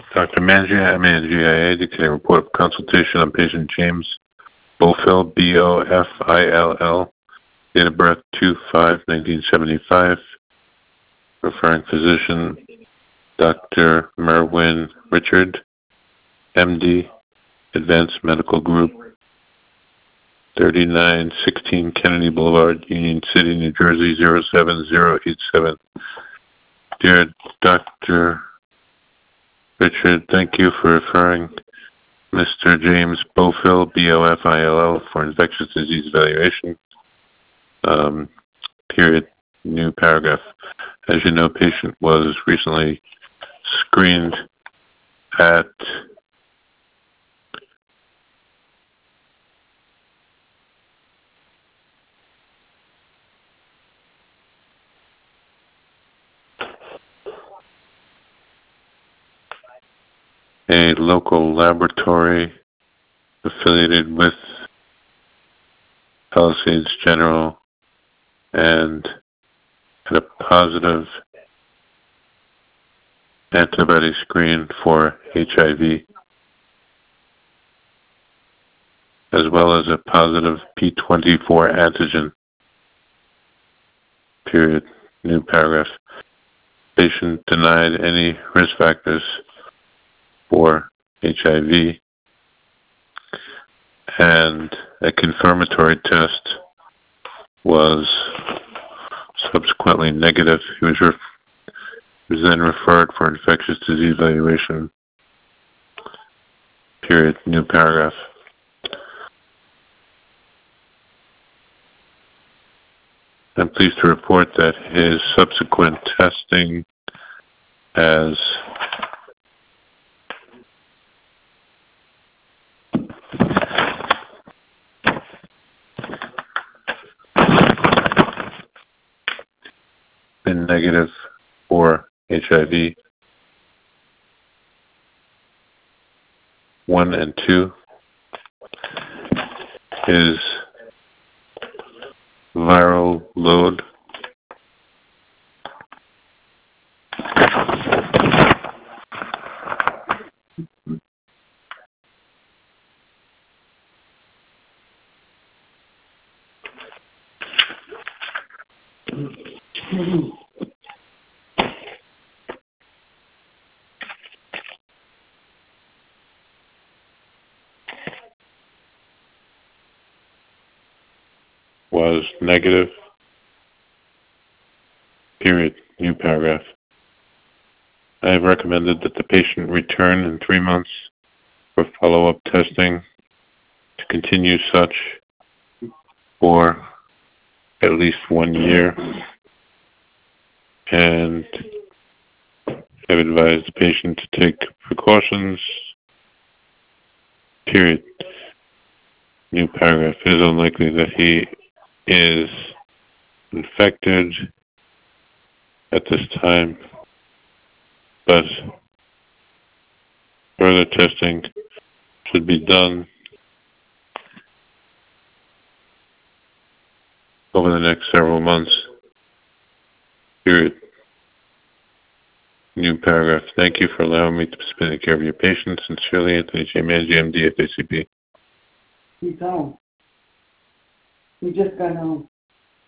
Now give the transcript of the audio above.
Dr. Mangia, MNGIA, dictating report of consultation on patient James Bofill, Bofill, date of birth 2/5/1975, referring physician Dr. Merwin Richard, MD, Advanced Medical Group, 3916 Kennedy Boulevard, Union City, New Jersey, 07087. Dear Dr. Richard, thank you for referring Mr. James Bofill, Bofill, for infectious disease evaluation. Period. New paragraph. As you know, patient was recently screened at a local laboratory affiliated with Palisades General and had a positive antibody screen for HIV, as well as a positive P24 antigen. Period. New paragraph. Patient denied any risk factors for HIV, and a confirmatory test was subsequently negative. He was then referred for infectious disease evaluation. Period. New paragraph. I'm pleased to report that his subsequent testing has been negative for HIV 1 and 2. His viral load was negative. Period. New paragraph. I have recommended that the patient return in 3 months for follow-up testing, to continue such for at least 1 year, and have advised the patient to take precautions. Period. New paragraph. It is unlikely that he is infected at this time, but further testing should be done over the next several months. Period. New paragraph. Thank you for allowing me to participate in the care of your patient. Sincerely, Anthony J. Mangia, MD, FACP. He's home. We just got home.